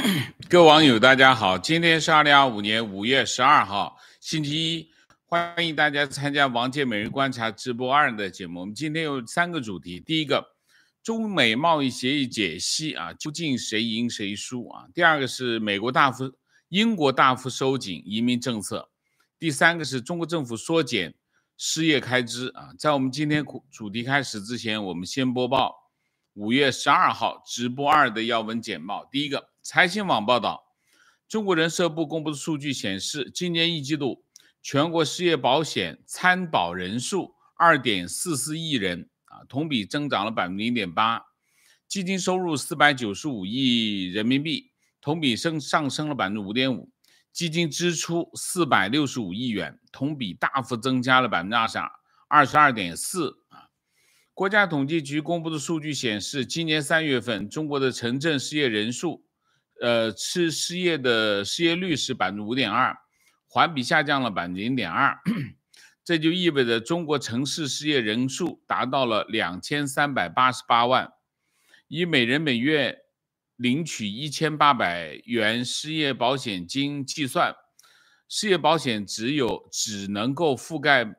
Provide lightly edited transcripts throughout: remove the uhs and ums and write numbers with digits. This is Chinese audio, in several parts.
各位网友，大家好，今天是2025年5月12号，星期一，欢迎大家参加王健每日观察直播2的节目。我们今天有3个主题，第一个，中美贸易协议解析究竟谁赢谁输第二个是英国大幅收紧移民政策，第三个是中国政府缩减失业开支在我们今天主题开始之前，我们先播报5月12号直播2的要闻简报。第一个，财新网报道，中国人社部公布的数据显示，今年一季度全国失业保险参保人数 2.44 亿人同比增长了 0.8%， 基金收入495亿人民币，同比上升了 5.5%， 基金支出465亿元，同比大幅增加了 22.4%。国家统计局公布的数据显示，今年3月份中国的城镇失业人数失业率是 5.2%， 环比下降了 0.2%， 这就意味着中国城市失业人数达到了2388万，以每人每月领取1800元失业保险金计算，失业保险只能够覆盖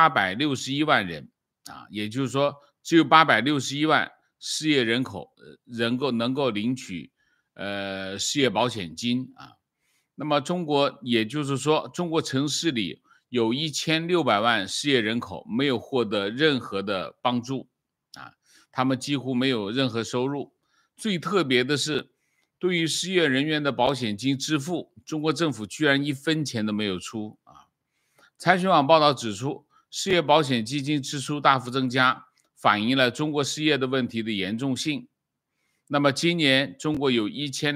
861万人也就是说只有861万失业人口能够领取失业保险金那么也就是说中国城市里有1600万失业人口没有获得任何的帮助他们几乎没有任何收入。最特别的是，对于失业人员的保险金支付，中国政府居然1分钱都没有出财新网报道指出，失业保险基金支出大幅增加，反映了中国失业的问题的严重性。那么今年中国有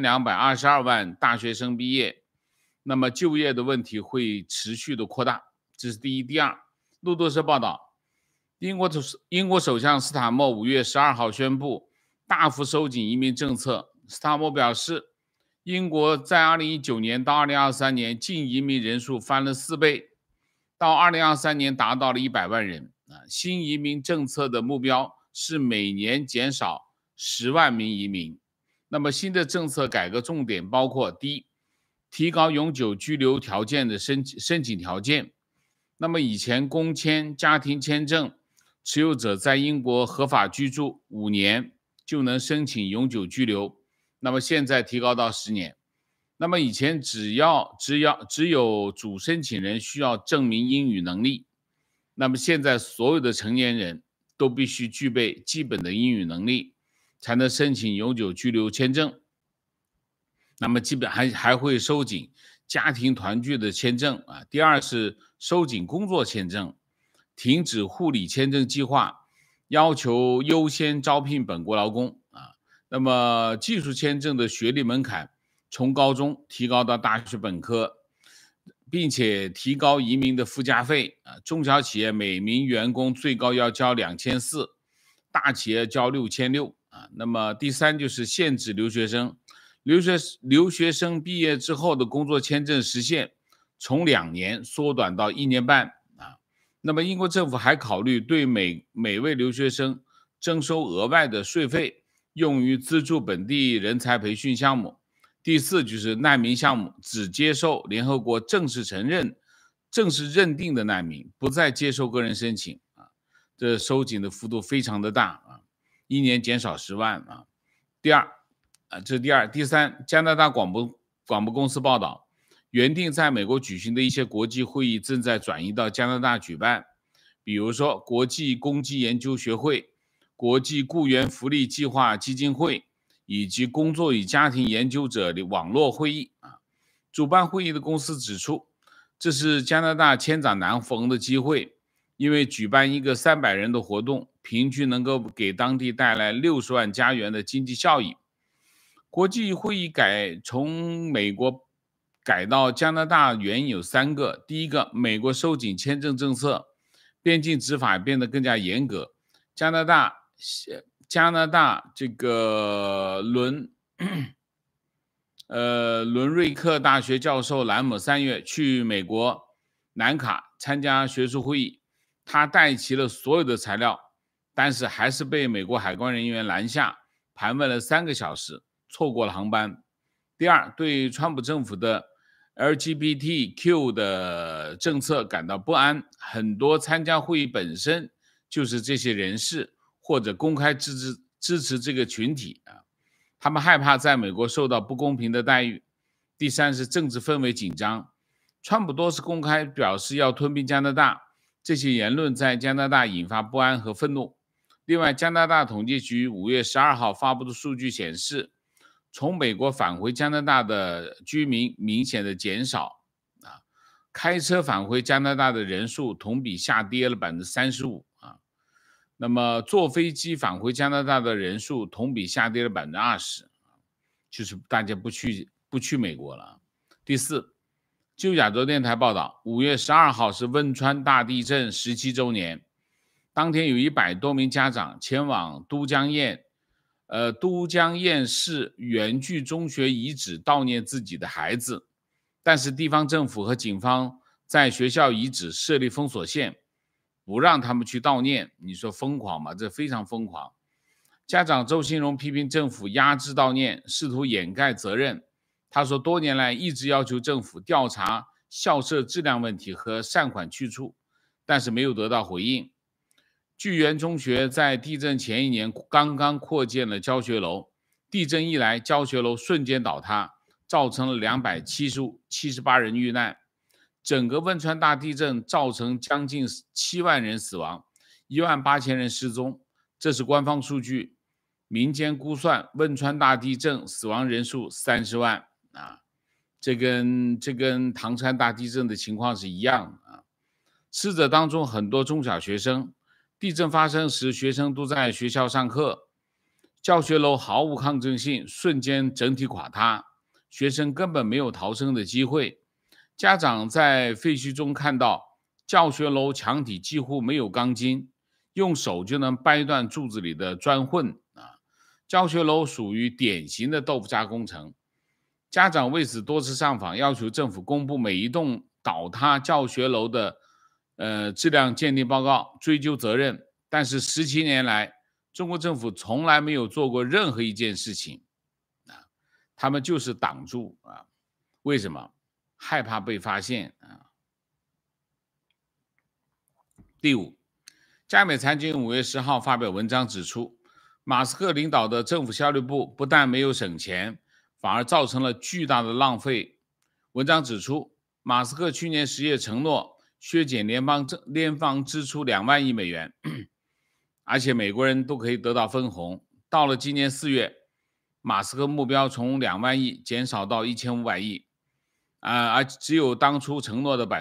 1222万大学生毕业，那么就业的问题会持续的扩大，这是第一。第二，路透社报道，英国首相斯塔默5月12号宣布大幅收紧移民政策。斯塔默表示，英国在2019年到2023年净移民人数翻了4倍，到2023年达到了100万人新移民政策的目标是每年减少10万名移民。那么新的政策改革重点包括：第一，提高永久居留条件的申请条件。那么以前工签、家庭签证持有者在英国合法居住5年就能申请永久居留，那么现在提高到10年。那么以前只有主申请人需要证明英语能力，那么现在所有的成年人都必须具备基本的英语能力，才能申请永久居留签证。那么基本还会收紧家庭团聚的签证第二是收紧工作签证，停止护理签证计划，要求优先招聘本国劳工那么技术签证的学历门槛从高中提高到大学本科，并且提高移民的附加费中小企业每名员工最高要交2400，大企业交6600那么第三就是限制留学生毕业之后的工作签证时限从2年缩短到1年半那么英国政府还考虑对每位留学生征收额外的税费，用于资助本地人才培训项目。第四就是难民项目，只接受联合国正式认定的难民，不再接受个人申请这收紧的幅度非常的大1年减少10万这是第二。第三，加拿大广播公司报道，原定在美国举行的一些国际会议正在转移到加拿大举办，比如说国际攻击研究学会、国际雇员福利计划基金会以及工作与家庭研究者的网络会议主办会议的公司指出，这是加拿大千载难逢的机会，因为举办一个300人的活动，平均能够给当地带来60万加元的经济效益。国际会议从美国改到加拿大原因有3个。第一个，美国收紧签证政策，边境执法变得更加严格。加拿大这个伦瑞克大学教授兰姆3月去美国南卡参加学术会议，他带齐了所有的材料，但是还是被美国海关人员拦下，盘问了3个小时，错过了航班。 第二，对川普政府的 LGBTQ 的政策感到不安，很多参加会议本身就是这些人士或者公开支持这个群体啊，他们害怕在美国受到不公平的待遇。第三是政治氛围紧张，川普多次公开表示要吞并加拿大，这些言论在加拿大引发不安和愤怒。另外，加拿大统计局5月12号发布的数据显示，从美国返回加拿大的居民明显的减少啊，开车返回加拿大的人数同比下跌了35%啊，那么坐飞机返回加拿大的人数同比下跌了20%，就是大家不去美国了。第四，就亚洲电台报道，5月12号是汶川大地震17周年，当天有100多名家长前往都江堰市原具中学遗址悼念自己的孩子，但是地方政府和警方在学校遗址设立封锁线，不让他们去悼念。你说疯狂吗？这非常疯狂。家长周新荣批评政府压制悼念，试图掩盖责任。他说，多年来一直要求政府调查校舍质量问题和善款去处，但是没有得到回应。巨源中学在地震前1年刚刚扩建了教学楼，地震一来，教学楼瞬间倒塌，造成了278人遇难。整个汶川大地震造成将近7万人死亡，18000人失踪，这是官方数据。民间估算，汶川大地震死亡人数30万啊，这跟唐山大地震的情况是一样的啊。死者当中很多中小学生，地震发生时，学生都在学校上课，教学楼毫无抗震性，瞬间整体垮塌，学生根本没有逃生的机会。家长在废墟中看到教学楼墙体几乎没有钢筋，用手就能掰断柱子里的砖混啊。教学楼属于典型的豆腐渣工程。家长为此多次上访，要求政府公布每一栋倒塌教学楼的质量鉴定报告，追究责任。但是17年来，中国政府从来没有做过任何一件事情啊，他们就是挡住啊。为什么？害怕被发现啊。第五，加美财经5月10号发表文章指出，马斯克领导的政府效率部不但没有省钱，反而造成了巨大的浪费。文章指出，马斯克去年10月承诺削减联邦支出2万亿美元，而且美国人都可以得到分红。到了今年4月，马斯克目标从2万亿减少到1500亿，而只有当初承诺的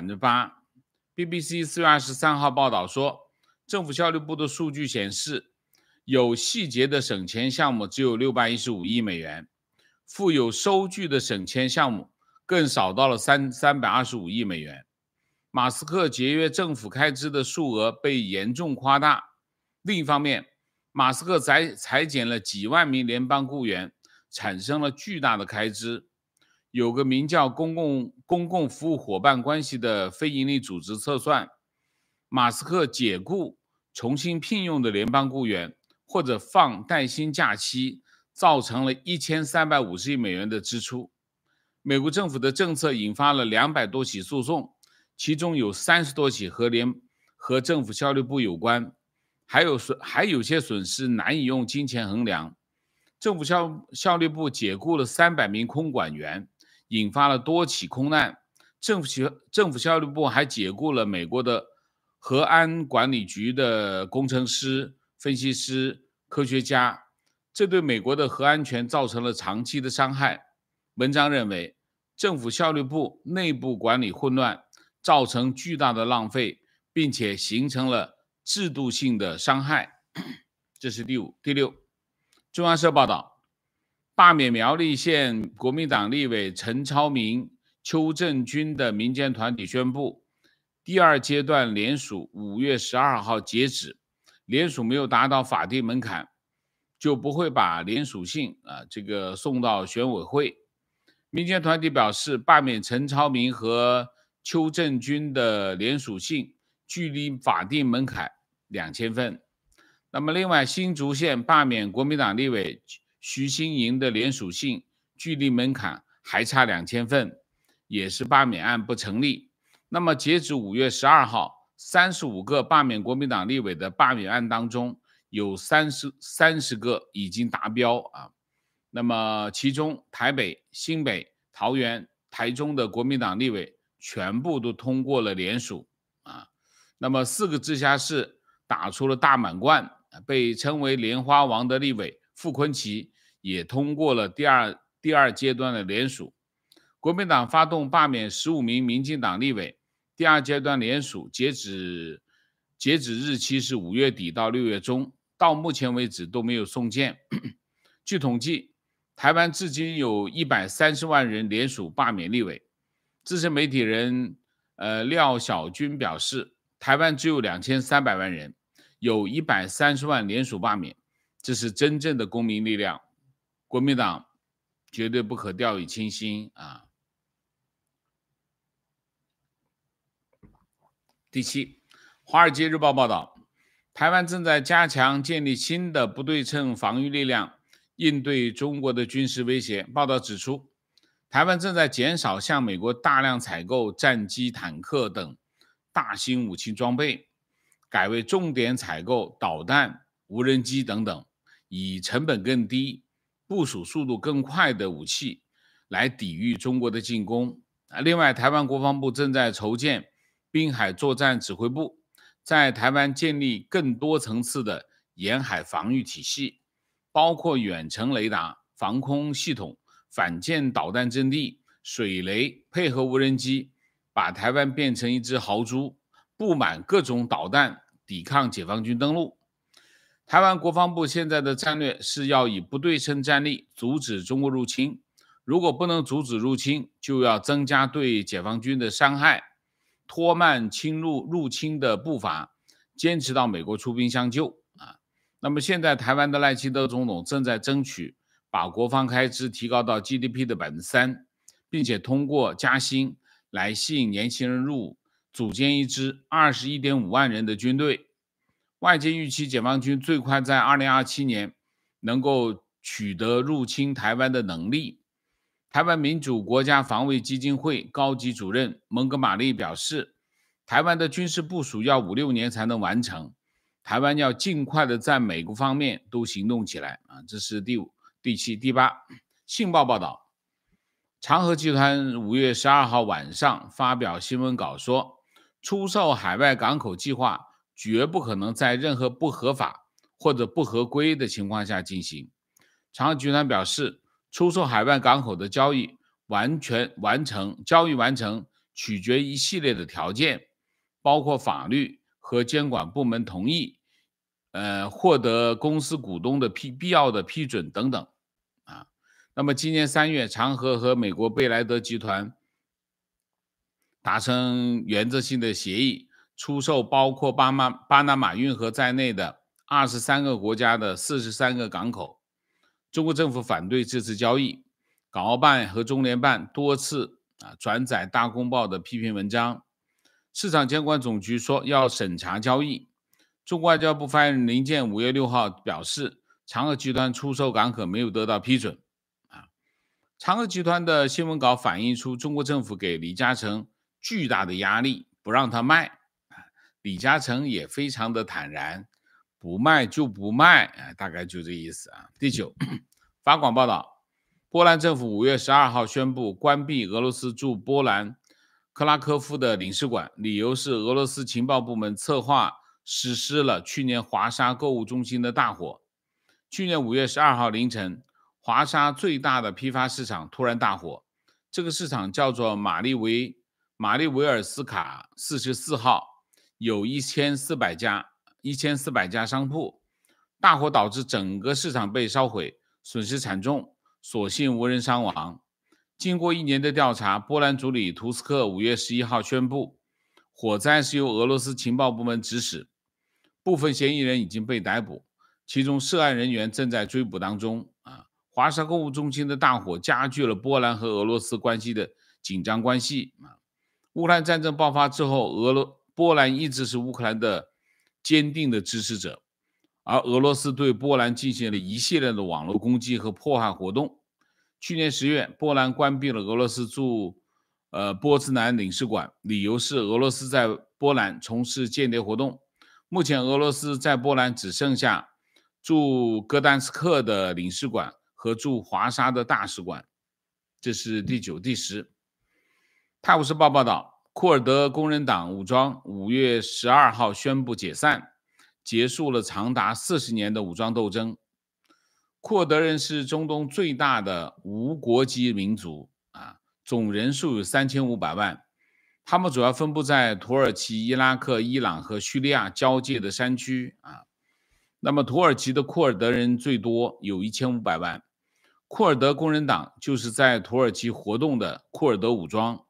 8%。BBC 4月23号报道说，政府效率部的数据显示，有细节的省钱项目只有615亿美元，富有收据的省钱项目更少到了325亿美元。马斯克节约政府开支的数额被严重夸大。另一方面，马斯克裁减了几万名联邦雇员，产生了巨大的开支。有个名叫公共服务伙伴关系的非营利组织测算，马斯克解雇、重新聘用的联邦雇员或者放带薪假期，造成了1350亿美元的支出。美国政府的政策引发了200多起诉讼，其中有30多起和政府效率部有关，还有些损失难以用金钱衡量。政府效率部解雇了300名空管员，引发了多起空难。政府效率部还解雇了美国的核安管理局的工程师、分析师、科学家，这对美国的核安全造成了长期的伤害。文章认为，政府效率部内部管理混乱，造成巨大的浪费，并且形成了制度性的伤害。这是第五。第六，中央社报道，罢免苗栗县国民党立委陈超明、邱正军的民间团体宣布，第2阶段联署5月12号截止，联署没有达到法定门槛，就不会把联署信送到选委会。民间团体表示，罢免陈超明和邱正军的联署信距离法定门槛2000份。那么另外，新竹县罢免国民党立委徐新莹的联署信距离门槛还差2000份，也是罢免案不成立。那么截止5月12号，35个罢免国民党立委的罢免案当中，有30个已经达标啊。那么其中台北、新北、桃园、台中的国民党立委全部都通过了联署啊。那么4个直辖市打出了大满贯，被称为莲花王的立委傅崐萁也通过了第二阶段的联署。国民党发动罢免15名民进党立委，第二阶段联署截止日期是5月底到6月中，到目前为止都没有送件。据统计，台湾至今有130万人联署罢免立委。资深媒体人廖小军表示，台湾只有2300万人，有130万联署罢免，这是真正的公民力量，国民党绝对不可掉以轻心啊。第7，华尔街日报报道，台湾正在加强建立新的不对称防御力量，应对中国的军事威胁。报道指出，台湾正在减少向美国大量采购战机、坦克等大型武器装备，改为重点采购导弹、无人机等等，以成本更低、部署速度更快的武器来抵御中国的进攻。另外，台湾国防部正在筹建滨海作战指挥部，在台湾建立更多层次的沿海防御体系，包括远程雷达、防空系统、反舰导弹阵地、水雷，配合无人机，把台湾变成一只豪猪，布满各种导弹，抵抗解放军登陆。台湾国防部现在的战略是要以不对称战力阻止中国入侵，如果不能阻止入侵，就要增加对解放军的伤害，拖慢入侵的步伐，坚持到美国出兵相救啊。那么现在台湾的赖清德总统正在争取把国防开支提高到 GDP 的 3%， 并且通过加薪来吸引年轻人入伍，组建一支 21.5 万人的军队。外界预期解放军最快在2027年能够取得入侵台湾的能力。台湾民主国家防卫基金会高级主任蒙哥马利表示，台湾的军事部署要5-6年才能完成，台湾要尽快的在每个方面都行动起来啊。这是第5、第7、第8。信报报道，长和集团5月12号晚上发表新闻稿说，出售海外港口计划绝不可能在任何不合法或者不合规的情况下进行。长和集团表示，出售海外港口的交易完成取决于一系列的条件，包括法律和监管部门同意，获得公司股东的必要的批准等等啊。那么今年3月，长和和美国贝莱德集团达成原则性的协议，出售包括巴拿马运河在内的23个国家的43个港口。中国政府反对这次交易，港澳办和中联办多次转载大公报的批评文章。市场监管总局说要审查交易。中国外交部发言人林健5月6号表示，长和集团出售港口没有得到批准。长和集团的新闻稿反映出中国政府给李嘉诚巨大的压力，不让他卖。李嘉诚也非常的坦然，不卖就不卖，大概就这意思啊。第9，法广报道，波兰政府5月12号宣布关闭俄罗斯驻波兰克拉科夫的领事馆，理由是俄罗斯情报部门策划实施了去年华沙购物中心的大火。去年5月12号凌晨，华沙最大的批发市场突然大火，这个市场叫做玛丽维尔斯卡44号，有1400家商铺。大火导致整个市场被烧毁，损失惨重，所幸无人伤亡。经过1年的调查，波兰总理图斯克5月11号宣布，火灾是由俄罗斯情报部门指使，部分嫌疑人已经被逮捕，其中涉案人员正在追捕当中。华沙购物中心的大火加剧了波兰和俄罗斯关系的紧张关系。乌克兰战争爆发之后，波兰一直是乌克兰的坚定的支持者，而俄罗斯对波兰进行了一系列的网络攻击和迫害活动。 去年10月，波兰关闭了俄罗斯驻波兹南领事馆，理由是俄罗斯在波兰从事间谍活动。目前，俄罗斯在波兰只剩下驻戈丹斯克的领事馆和驻华沙的大使馆。这是第9、第10。泰晤士报报道，库尔德工人党武装5月12号宣布解散，结束了长达40年的武装斗争。库尔德人是中东最大的无国籍民族总人数有3500万。他们主要分布在土耳其、伊拉克、伊朗和叙利亚交界的山区那么土耳其的库尔德人最多，有1500万。库尔德工人党就是在土耳其活动的库尔德武装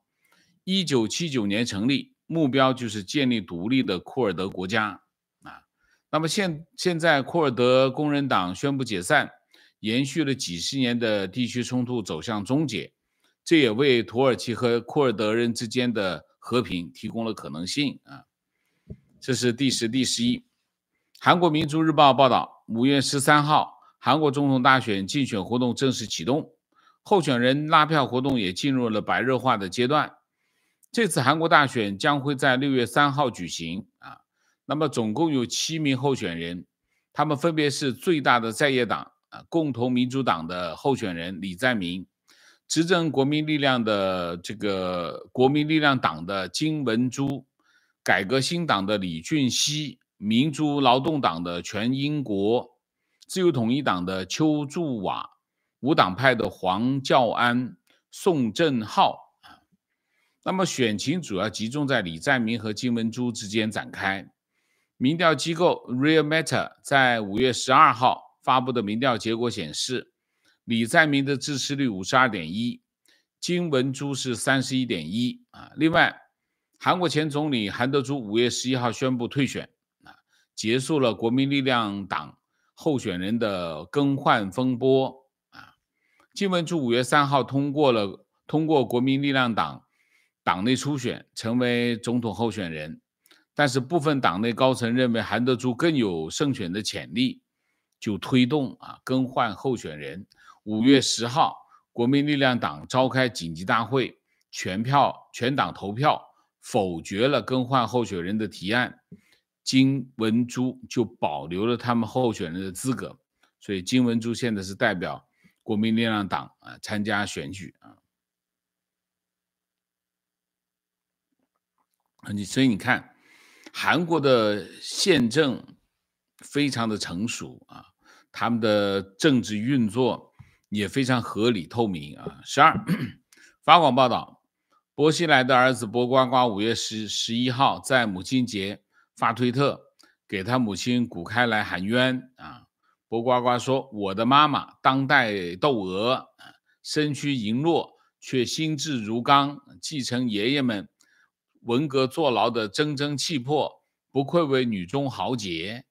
，1979年成立，目标就是建立独立的库尔德国家那么现在库尔德工人党宣布解散，延续了几十年的地区冲突走向终结，这也为土耳其和库尔德人之间的和平提供了可能性这是第10、第11。韩国民族日报报道，5月13号，韩国总统大选竞选活动正式启动，候选人拉票活动也进入了白热化的阶段。这次韩国大选将会在6月3号举行那么总共有7名候选人，他们分别是最大的在野党共同民主党的候选人李在明，执政国民力量的国民力量党的金文洙，改革新党的李俊熙，民主劳动党的全英国，自由统一党的邱祝瓦，无党派的黄教安、宋正浩那么选情主要集中在李在明和金文洙之间展开。民调机构 Realmeter 在5月12号发布的民调结果显示，李在明的支持率 52.1%， 金文洙是 31.1%另外，韩国前总理韩德洙5月11号宣布退选结束了国民力量党候选人的更换风波金文洙5月3号通过国民力量党内初选，成为总统候选人，但是部分党内高层认为韩德洙更有胜选的潜力，就推动更换候选人。5月10号，国民力量党召开紧急大会，全党投票否决了更换候选人的提案，金文洙就保留了他们候选人的资格，所以金文洙现在是代表国民力量党参加选举所以你看，韩国的宪政非常的成熟他们的政治运作也非常合理透明12法广报道，薄熙来的儿子薄瓜瓜5月11号在母亲节发推特，给他母亲谷开来喊冤薄瓜瓜说：“我的妈妈当代窦娥，身躯羸弱，却心智如钢，继承爷爷们文革坐牢的铮铮气魄，不愧为女中豪杰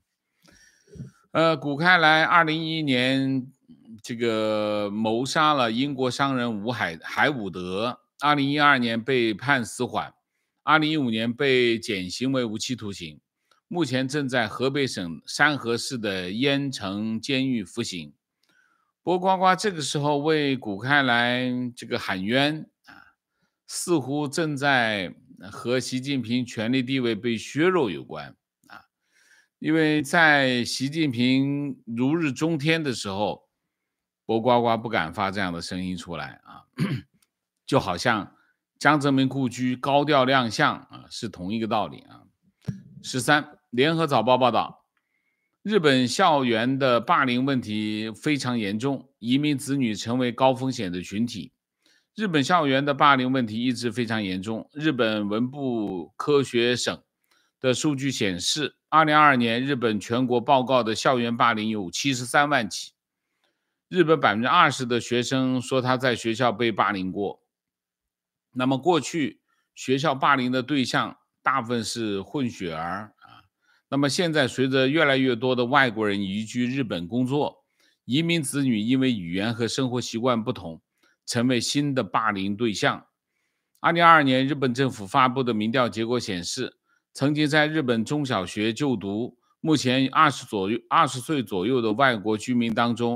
谷开来2011年谋杀了英国商人海伍德，2012年被判死缓，2015年被减刑为无期徒刑，目前正在河北省山河市的淹城监狱服刑。薄瓜瓜这个时候为谷开来喊冤似乎正在和习近平权力地位被削弱有关因为在习近平如日中天的时候，薄瓜瓜不敢发这样的声音出来就好像江泽民故居高调亮相是同一个道理13联合早报报道，日本校园的霸凌问题非常严重，移民子女成为高风险的群体。日本校园的霸凌问题一直非常严重。日本文部科学省的数据显示，2022年日本全国报告的校园霸凌有73万起。日本20%的学生说他在学校被霸凌过。那么过去学校霸凌的对象大部分是混血儿那么现在随着越来越多的外国人移居日本工作，移民子女因为语言和生活习惯不同，成为新的霸凌对象。2022年日本政府发布的民调结果显示，曾经在日本中小学就读，目前20岁左右的外国居民当中，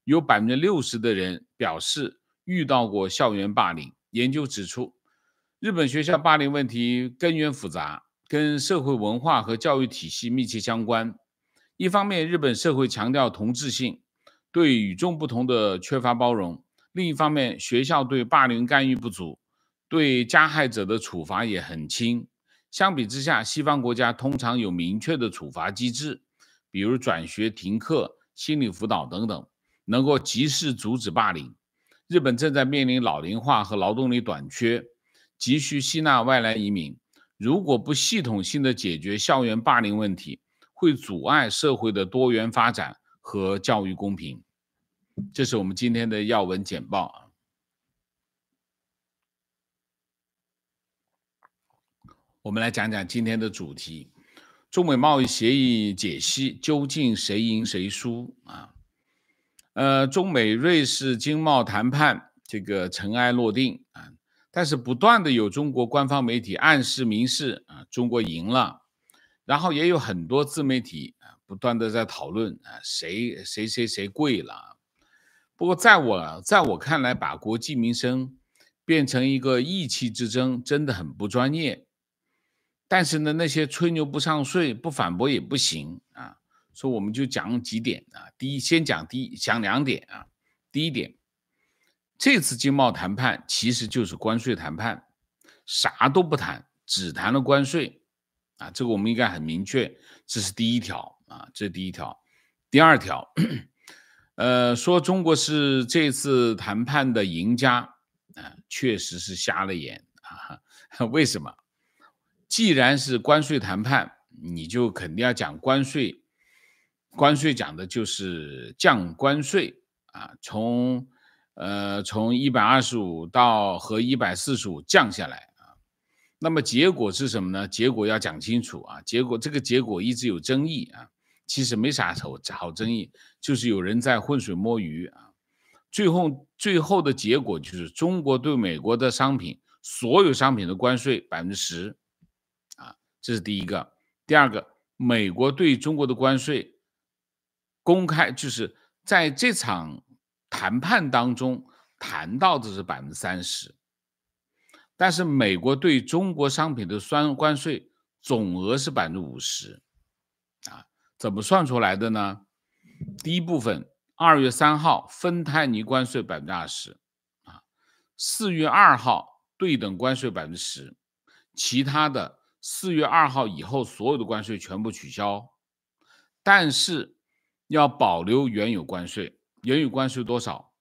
有60%的人表示遇到过校园霸凌。研究指出，日本学校霸凌问题根源复杂，跟社会文化和教育体系密切相关。一方面，日本社会强调同质性，对与众不同的缺乏包容；另一方面，学校对霸凌干预不足，对加害者的处罚也很轻。相比之下，西方国家通常有明确的处罚机制，比如转学、停课、心理辅导等等，能够及时阻止霸凌。日本正在面临老龄化和劳动力短缺，急需吸纳外来移民。如果不系统性的解决校园霸凌问题，会阻碍社会的多元发展和教育公平。这是我们今天的要闻简报。我们来讲讲今天的主题：中美贸易协议解析，究竟谁赢谁输啊？中美瑞士经贸谈判这个尘埃落定啊，但是不断的有中国官方媒体暗示明示啊，中国赢了，然后也有很多自媒体啊不断的在讨论啊谁贵了。不过在我看来，把国计民生变成一个意气之争，真的很不专业。但是呢，那些吹牛不上税，不反驳也不行啊。所以我们就讲几点啊。先讲2点啊。第一点，这次经贸谈判其实就是关税谈判，啥都不谈，只谈了关税啊。这个我们应该很明确，这是第一条啊，这是第一条。第二条，说中国是这次谈判的赢家啊，确实是瞎了眼啊。为什么？既然是关税谈判，你就肯定要讲关税。关税讲的就是降关税啊，从125到和145降下来啊。那么结果是什么呢？结果要讲清楚啊。这个结果一直有争议啊，其实没啥好争议，就是有人在浑水摸鱼啊。最后的结果就是中国对美国的商品，所有商品的关税10%。这是第一个。第二个，美国对中国的关税公开，就是在这场谈判当中谈到的是30%，但是美国对中国商品的关税总额是50%啊。怎么算出来的呢？第一部分，2月3号芬太尼关税20%啊，4月2号对等关税10%，其他的4月2号以后所有的关税全部取消，但是要保留原有关税。原有关税多少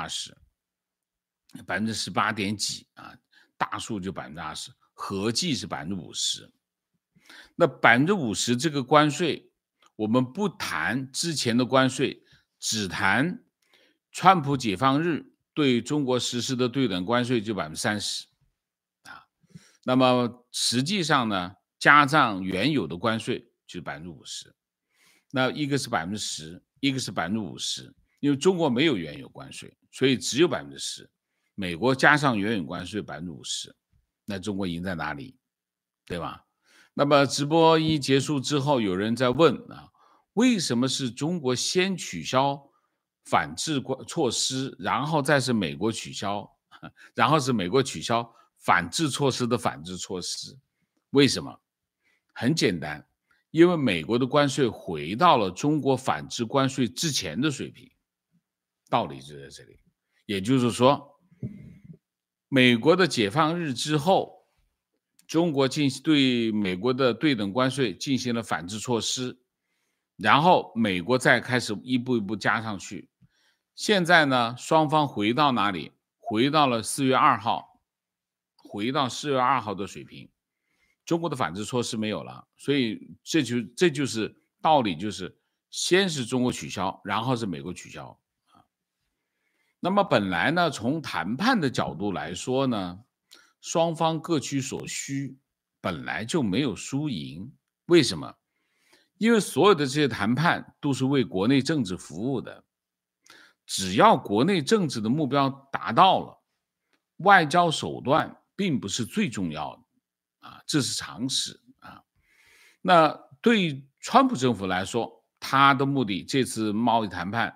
？20%，18点几啊，大数就20%，合计是50%。那50%这个关税，我们不谈之前的关税，只谈川普解放日对中国实施的对等关税就30%啊。那么实际上呢，加上原有的关税就是50%。那一个是10%，一个是50%，因为中国没有原有关税，所以只有10%。美国加上原有关税50%，那中国赢在哪里？对吧？那么直播一结束之后，有人在问啊，为什么是中国先取消反制措施，然后再是美国取消，然后是美国取消反制措施的反制措施？为什么？很简单，因为美国的关税回到了中国反制关税之前的水平，道理就在这里。也就是说，美国的解放日之后，中国对美国的对等关税进行了反制措施，然后美国再开始一步一步加上去。现在呢，双方回到哪里？回到了4月2号，回到4月2号的水平。中国的反制措施没有了，所以这就是道理，就是先是中国取消，然后是美国取消。那么本来呢，从谈判的角度来说呢，双方各取所需，本来就没有输赢。为什么？因为所有的这些谈判都是为国内政治服务的，只要国内政治的目标达到了，外交手段并不是最重要的啊，这是常识啊。那对川普政府来说，他的目的，这次贸易谈判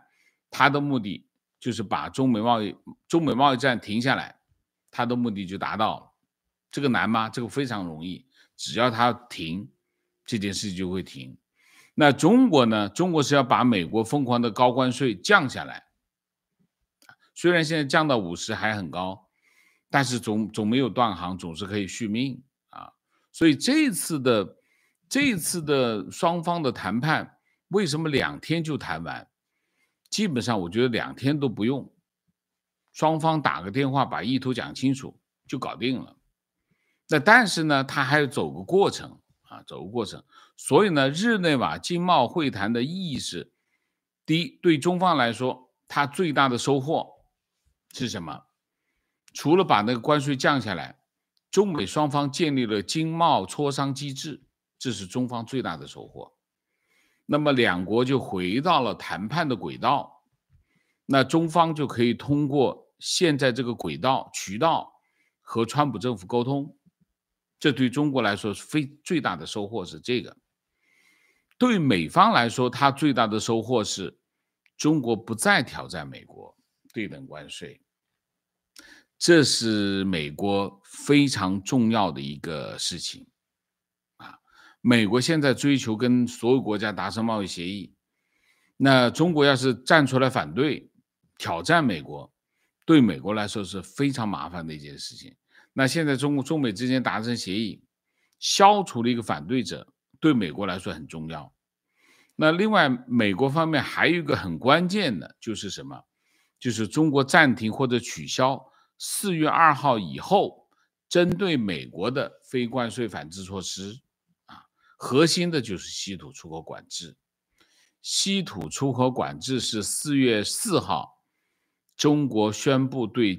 他的目的就是把中美贸易战停下来，他的目的就达到了。这个难吗？这个非常容易，只要他停，这件事就会停。那中国呢？中国是要把美国疯狂的高关税降下来，虽然现在降到50还很高，但是总没有断航，总是可以续命啊。所以这一次的双方的谈判，为什么2天就谈完？基本上我觉得2天都不用，双方打个电话把意图讲清楚就搞定了。那但是呢，他还要走个过程啊，走个过程。所以呢，日内瓦经贸会谈的意义是：第一，对中方来说，它最大的收获是什么？除了把那个关税降下来，中美双方建立了经贸磋商机制，这是中方最大的收获。那么两国就回到了谈判的轨道，那中方就可以通过现在这个渠道和川普政府沟通，这对中国来说最大的收获是这个。对美方来说，它最大的收获是中国不再挑战美国对等关税，这是美国非常重要的一个事情啊。美国现在追求跟所有国家达成贸易协议，那中国要是站出来反对挑战美国，对美国来说是非常麻烦的一件事情。那现在中美之间达成协议，消除了一个反对者，对美国来说很重要。那另外，美国方面还有一个很关键的，就是什么？就是中国暂停或者取消4月2号以后针对美国的非关税反制措施啊，核心的就是稀土出口管制。稀土出口管制是4月4号，中国宣布对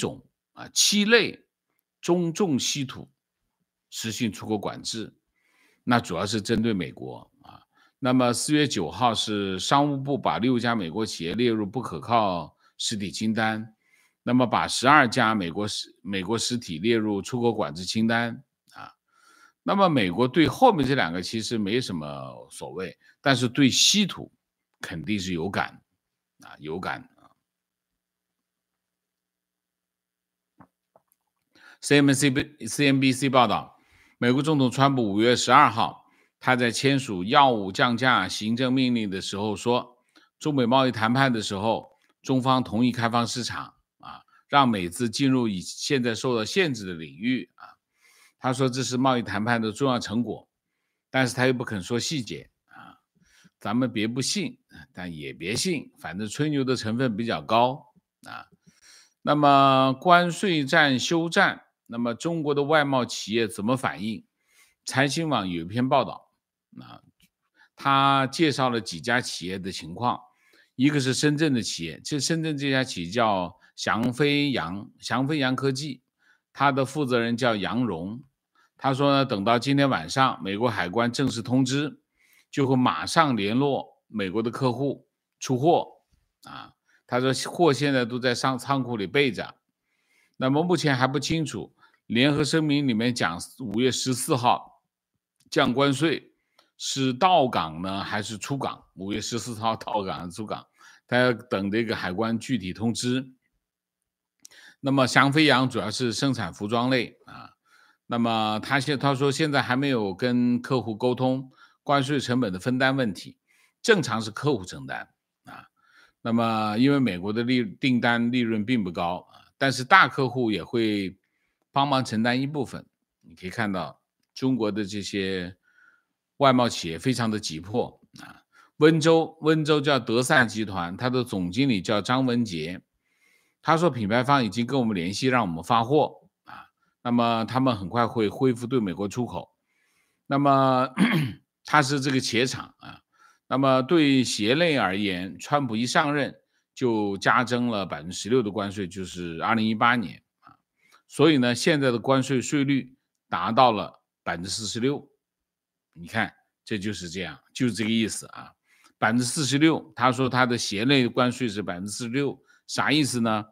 7类中重稀土实行出口管制，那主要是针对美国啊。那么4月9号是商务部把6家美国企业列入不可靠实体清单，那么把12家美国实体列入出口管制清单啊。那么美国对后面这2个其实没什么所谓，但是对稀土肯定是有感啊，有感啊。CNBC 报道，美国总统川普5月12号，他在签署药物降价行政命令的时候说，中美贸易谈判的时候，中方同意开放市场啊，让美资进入现在受到限制的领域啊。他说这是贸易谈判的重要成果，但是他又不肯说细节啊。咱们别不信，但也别信，反正吹牛的成分比较高啊。那么关税战休战，那么中国的外贸企业怎么反应？财新网有一篇报道啊，他介绍了几家企业的情况。一个是深圳的企业，深圳这家企业叫翔飞扬科技，他的负责人叫杨荣。他说呢，等到今天晚上美国海关正式通知，就会马上联络美国的客户出货啊。他说货现在都在仓库里备着，那么目前还不清楚联合声明里面讲5月14号降关税是到港呢还是出港，5月14号到港还是出港，他要等这个海关具体通知。那么翔飞扬主要是生产服装类啊，那么他说现在还没有跟客户沟通关税成本的分担问题，正常是客户承担啊。那么因为美国的订单利润并不高啊，但是大客户也会帮忙承担一部分。你可以看到中国的这些外贸企业非常的急迫啊。温州叫德赛集团，它的总经理叫张文杰，他说品牌方已经跟我们联系，让我们发货啊。那么他们很快会恢复对美国出口。那么他是这个鞋厂啊。那么对鞋类而言，川普一上任就加征了16%的关税，就是2018年啊。所以呢，现在的关税税率达到了46%。你看，这就是这样，就是这个意思啊。46%，他说他的鞋类关税是46%，啥意思呢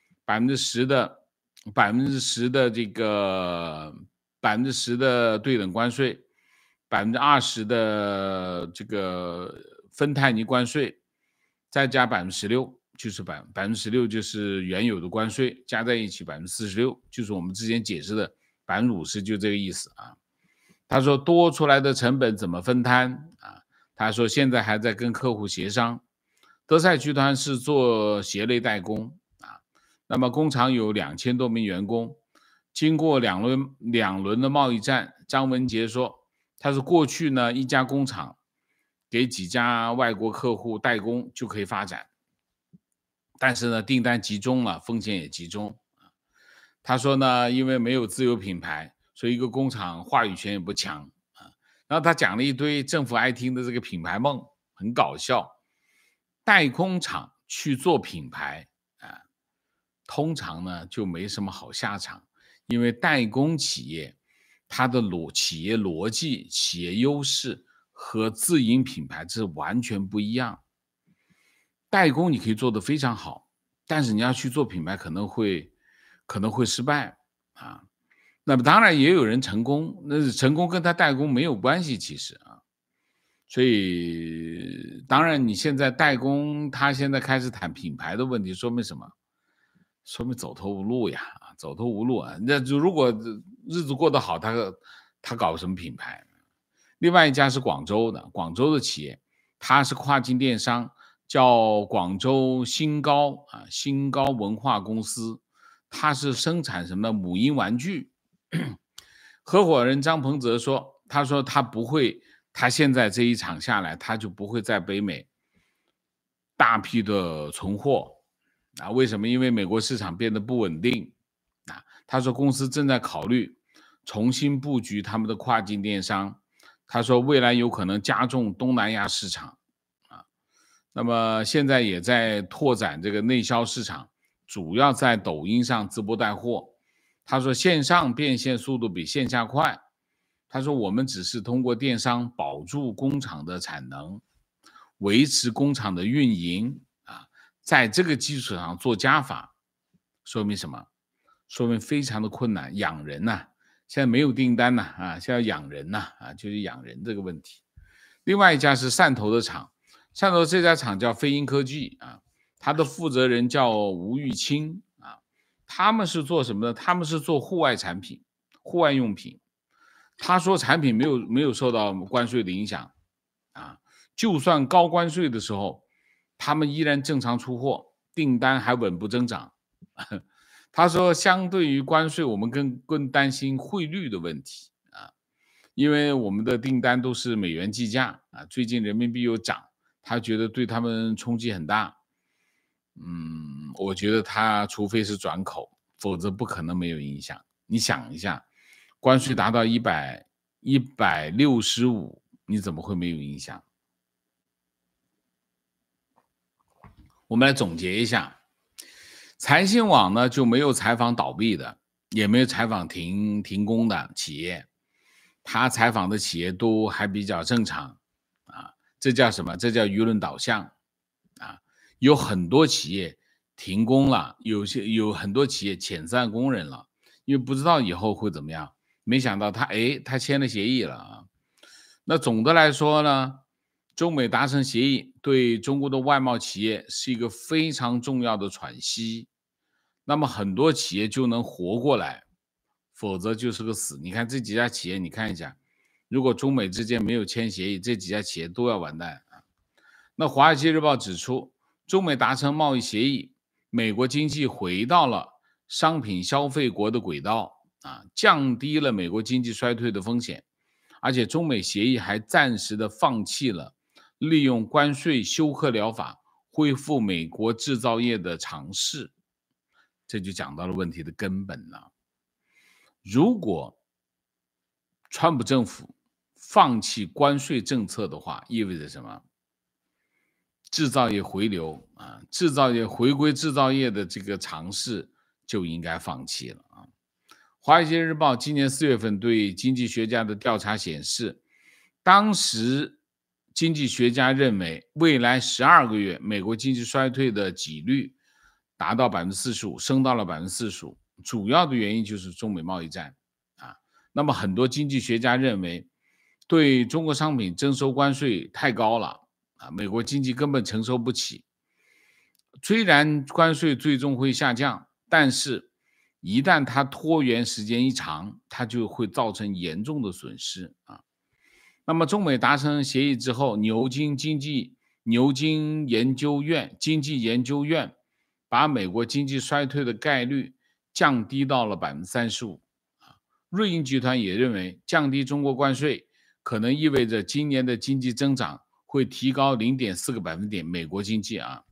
？10%的这个10%的对等关税，20%的这个芬太尼关税， 再加16%，就是16%就是原有的关税，加在一起46%，就是我们之前解释的50%，就这个意思啊。他说多出来的成本怎么分摊啊？他说现在还在跟客户协商。德赛集团是做鞋类代工啊，那么工厂有2000多名员工，经过两轮的贸易战，张文杰说，他是过去呢一家工厂给几家外国客户代工就可以发展，但是呢订单集中了，风险也集中。他说呢，因为没有自有品牌，所以一个工厂话语权也不强啊。然后他讲了一堆政府爱听的这个品牌梦，很搞笑。代工厂去做品牌啊，通常呢就没什么好下场，因为代工企业它的企业逻辑、企业优势和自营品牌是完全不一样。代工你可以做得非常好，但是你要去做品牌可能会失败啊。那么当然也有人成功，那成功跟他代工没有关系，其实啊。所以当然你现在代工，他现在开始谈品牌的问题，说明什么？说明走投无路呀，走投无路啊。那就如果日子过得好，他搞什么品牌？另外一家是广州的企业，它是跨境电商，叫广州新高文化公司，它是生产什么母婴玩具。合伙人张鹏泽说，他说他不会，他现在这一场下来，他就不会在北美大批的存货啊。为什么？因为美国市场变得不稳定啊。他说公司正在考虑重新布局他们的跨境电商。他说未来有可能加重东南亚市场啊。那么现在也在拓展这个内销市场，主要在抖音上直播带货。他说线上变现速度比线下快。他说我们只是通过电商保住工厂的产能，维持工厂的运营啊，在这个基础上做加法。说明什么？说明非常的困难，养人呐，现在没有订单呐啊，现在要养人呐啊，就是养人这个问题。另外一家是汕头的厂，汕头这家厂叫飞鹰科技啊，它的负责人叫吴玉清啊。他们是做什么呢？他们是做户外产品、户外用品。他说产品没有受到关税的影响啊，就算高关税的时候，他们依然正常出货，订单还稳步增长。他说，相对于关税，我们更担心汇率的问题啊，因为我们的订单都是美元计价啊，最近人民币又涨，他觉得对他们冲击很大。我觉得他除非是转口，否则不可能没有影响。你想一下，关税达到165，你怎么会没有影响？我们来总结一下，财新网呢就没有采访倒闭的，也没有采访停工的企业，他采访的企业都还比较正常啊，这叫什么？这叫舆论导向啊。有很多企业停工了，有很多企业遣散工人了，因为不知道以后会怎么样。没想到他签了协议了啊。那总的来说呢，中美达成协议对中国的外贸企业是一个非常重要的喘息，那么很多企业就能活过来，否则就是个死。你看这几家企业，你看一下，如果中美之间没有签协议，这几家企业都要完蛋啊。那《华尔街日报》指出，中美达成贸易协议，美国经济回到了商品消费国的轨道啊，降低了美国经济衰退的风险。而且中美协议还暂时的放弃了利用关税休克疗法恢复美国制造业的尝试，这就讲到了问题的根本了。如果川普政府放弃关税政策的话，意味着什么？制造业回流啊，制造业回归制造业的这个尝试就应该放弃了啊。华尔街日报今年4月份对经济学家的调查显示，当时经济学家认为未来12个月美国经济衰退的几率达到45%，升到了45%，主要的原因就是中美贸易战啊。那么很多经济学家认为，对中国商品征收关税太高了啊，美国经济根本承受不起， 虽然关税最终会下降，但是一旦它拖延时间一长，它就会造成严重的损失啊。那么中美达成协议之后，牛津经济研究院把美国经济衰退的概率降低到了35%。瑞银集团也认为，降低中国关税可能意味着今年的经济增长会提高0.4个百分点。美国经济啊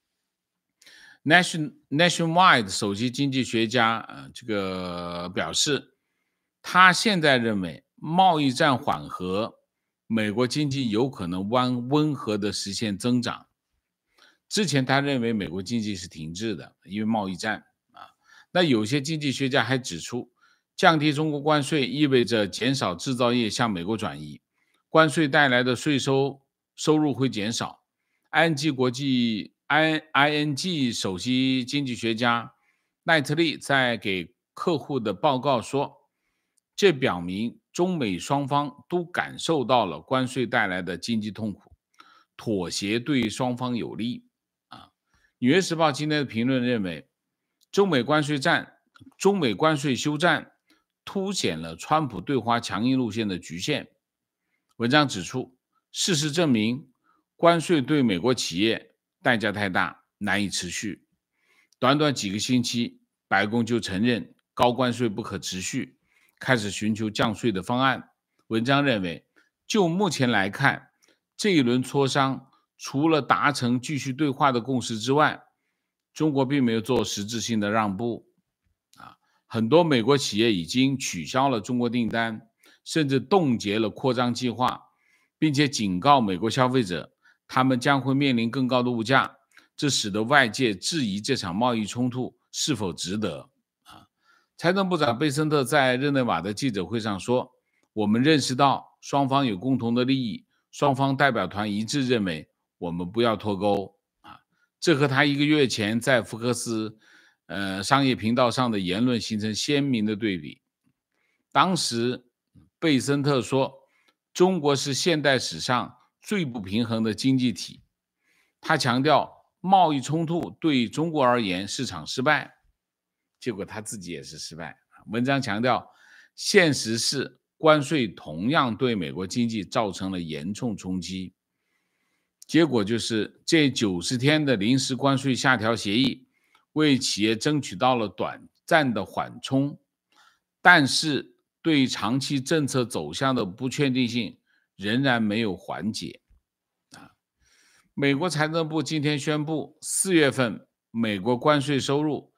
，Nationwide 首席经济学家这个表示，他现在认为贸易战缓和，美国经济有可能温和的实现增长。之前他认为美国经济是停滞的，因为贸易战啊。那有些经济学家还指出，降低中国关税意味着减少制造业向美国转移，关税带来的收入会减少。ING 首席经济学家奈特利在给客户的报告说，这表明中美双方都感受到了关税带来的经济痛苦，妥协对双方有利。纽约时报今天的评论认为，中美关税休战凸显了川普对华强硬路线的局限。文章指出，事实证明，关税对美国企业代价太大，难以持续。短短几个星期，白宫就承认高关税不可持续，开始寻求降税的方案。文章认为，就目前来看，这一轮磋商除了达成继续对话的共识之外，中国并没有做实质性的让步。很多美国企业已经取消了中国订单，甚至冻结了扩张计划，并且警告美国消费者，他们将会面临更高的物价，这使得外界质疑这场贸易冲突是否值得。财政部长贝森特在日内瓦的记者会上说，我们认识到双方有共同的利益，双方代表团一致认为我们不要脱钩。这和他1个月前在福克斯商业频道上的言论形成鲜明的对比。当时贝森特说，中国是现代史上最不平衡的经济体。他强调，贸易冲突对中国而言是场失败，结果他自己也是失败。文章强调，现实是关税同样对美国经济造成了严重冲击。结果就是这90天的临时关税下调协议为企业争取到了短暂的缓冲，但是对长期政策走向的不确定性仍然没有缓解。美国财政部今天宣布，4月份美国关税收入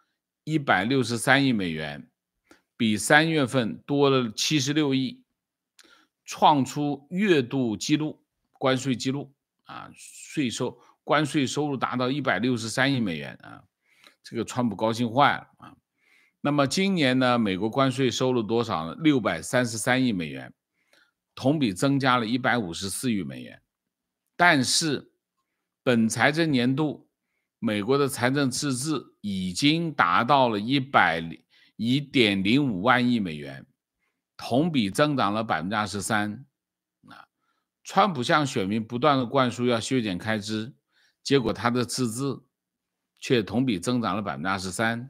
163亿美元，比3月份多了76亿，创出月度关税纪录。关税收入达到163亿美元啊，这个川普高兴坏了啊。那么今年呢，美国关税收入多少呢？633亿美元，同比增加了154亿美元。但是本财政年度美国的财政赤字已经达到了1.05万亿美元，同比增长了23%。川普向选民不断的灌输要削减开支，结果他的赤字却同比增长了23%。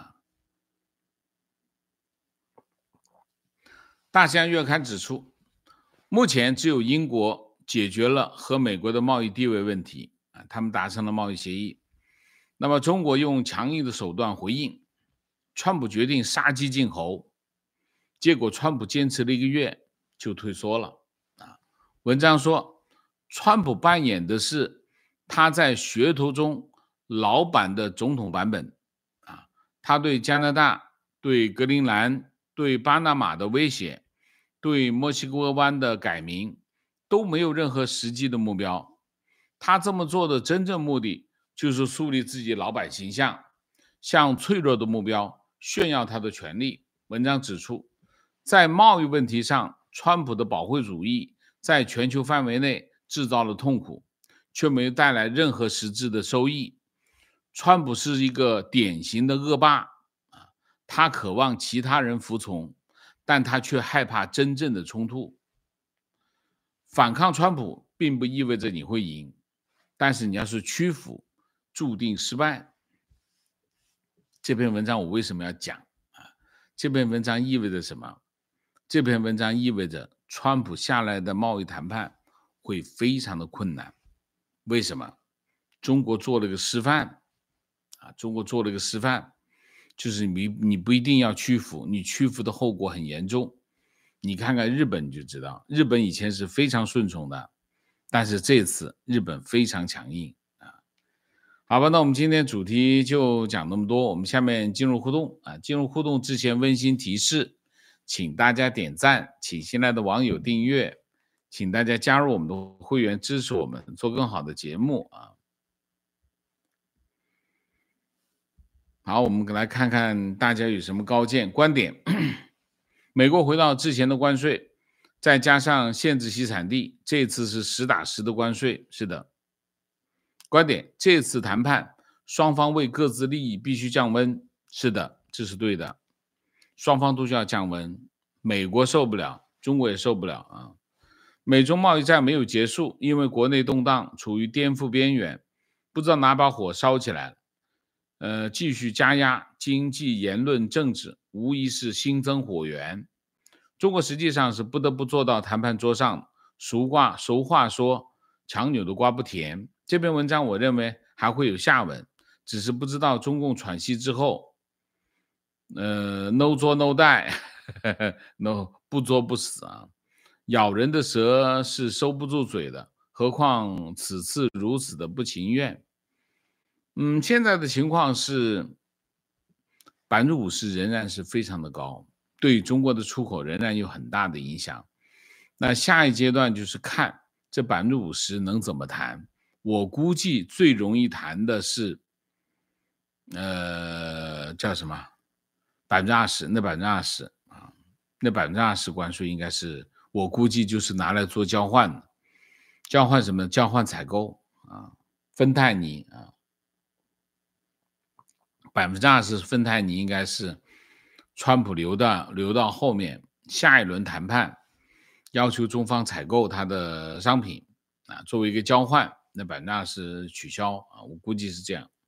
大西洋月刊指出，目前只有英国解决了和美国的贸易地位问题，他们达成了贸易协议。那么中国用强硬的手段回应，川普决定杀鸡儆猴，结果川普坚持了1个月就退缩了。文章说，川普扮演的是他在学徒中老版的总统版本。他对加拿大、对格陵兰、对巴拿马的威胁、对墨西哥湾的改名都没有任何实际的目标。他这么做的真正目的就是树立自己老板形象，向脆弱的目标炫耀他的权利。文章指出，在贸易问题上，川普的保护主义在全球范围内制造了痛苦，却没有带来任何实质的收益。川普是一个典型的恶霸，他渴望其他人服从，但他却害怕真正的冲突。反抗川普并不意味着你会赢，但是你要是屈服， 注定失败。这篇文章我为什么要讲啊？这篇文章意味着什么？这篇文章意味着川普下来的贸易谈判会非常的困难。为什么？中国做了个示范啊！中国做了个示范，就是你不一定要屈服，你屈服的后果很严重。你看看日本你就知道，日本以前是非常顺从的，但是这次日本非常强硬啊。好吧，那我们今天主题就讲那么多，我们下面进入互动啊。进入互动之前温馨提示，请大家点赞，请新来的网友订阅，请大家加入我们的会员，支持我们做更好的节目啊。好，我们来看看大家有什么高见观点。美国回到之前的关税，再加上限制其产地，这次是实打实的关税。是的，观点，这次谈判双方为各自利益必须降温。是的，这是对的，双方都需要降温，美国受不了，中国也受不了啊。美中贸易战没有结束，因为国内动荡，处于颠覆边缘，不知道哪把火烧起来了。继续加压经济、言论、政治，无疑是新增火源。中国实际上是不得不坐到谈判桌上。俗话说，强扭的瓜不甜。这篇文章我认为还会有下文，只是不知道中共喘息之后，no 作 no die no 不作不死啊。咬人的蛇是收不住嘴的，何况此次如此的不情愿。现在的情况是50%仍然是非常的高，对中国的出口仍然有很大的影响。那下一阶段就是看这50%能怎么谈。我估计最容易谈的是叫什么20%，那20%啊，那20%关税应该是我估计就是拿来做交换的。交换什么？交换采购啊，芬太尼啊，20%芬太尼应该是川普留到后面下一轮谈判，要求中方采购他的商品啊，作为一个交换，那20%取消啊，我估计是这样。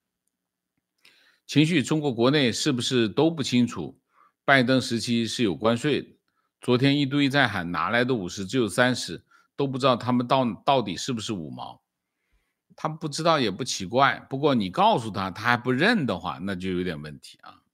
情绪，中国国内是不是都不清楚？拜登时期是有关税的，昨天一堆在喊哪来的50，只有30，都不知道他们到底是不是5毛。他不知道也不奇怪，不过你告诉他，他还不认的话，那就有点问题啊。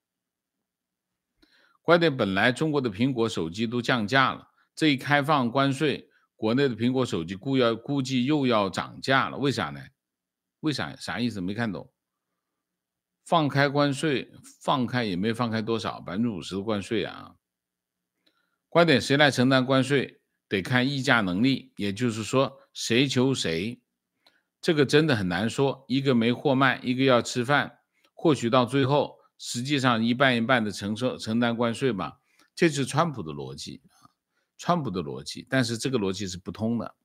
观点，本来中国的苹果手机都降价了，这一开放关税，国内的苹果手机估计又要涨价了，为啥呢？为啥？啥意思？没看懂。放开关税，放开也没放开多少，50%的关税啊。观点，谁来承担关税，得看议价能力，也就是说谁求谁。这个真的很难说，一个没货卖，一个要吃饭，或许到最后实际上一半一半的承担关税吧，这是川普的逻辑，但是这个逻辑是不通的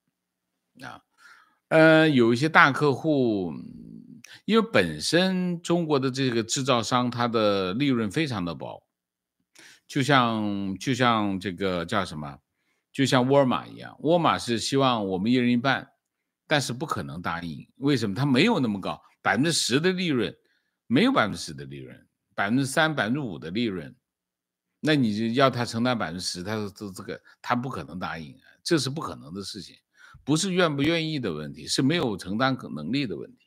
啊。有一些大客户，因为本身中国的这个制造商，它的利润非常的薄，就像这个叫什么，就像沃尔玛一样，沃尔玛是希望我们一人一半，但是不可能答应。为什么？它没有那么高，10%的利润，没有10%的利润，3%、5%的利润，那你就要他承担10%，他不可能答应，这是不可能的事情，不是愿不愿意的问题，是没有承担能力的问题。